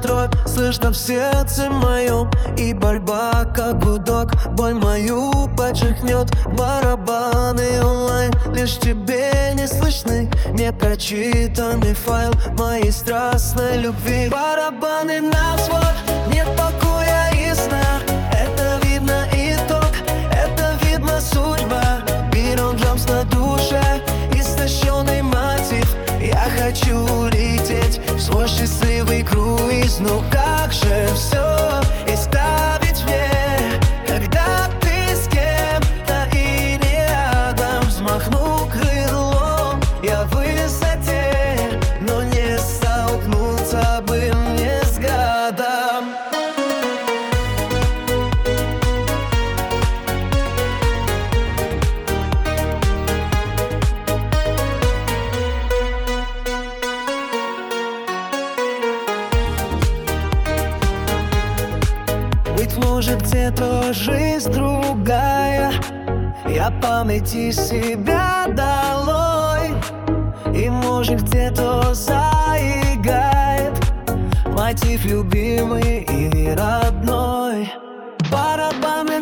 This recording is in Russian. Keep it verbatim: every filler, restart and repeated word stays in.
дробь слышно в сердце моем, и борьба как гудок боль мою подчеркнет. Барабаны онлайн лишь тебе не слышны, непрочитанный файл моей страстной любви. Барабаны на взвод, нет покоя и сна. Это видно итог, это видно судьба. Бирон Джамс на душе, истощенный мотив. Я хочу лететь в свой счастливый круиз. Ну как же все исправить мне, когда ты с кем-то и не рядом? Взмахну крылом, я в высоте, но не столкнуться бы мне с градом. Быть может, где-то жизнь другая, я памяти себя долой. И может, где-то заиграет мотив любимый и родной. Барабаны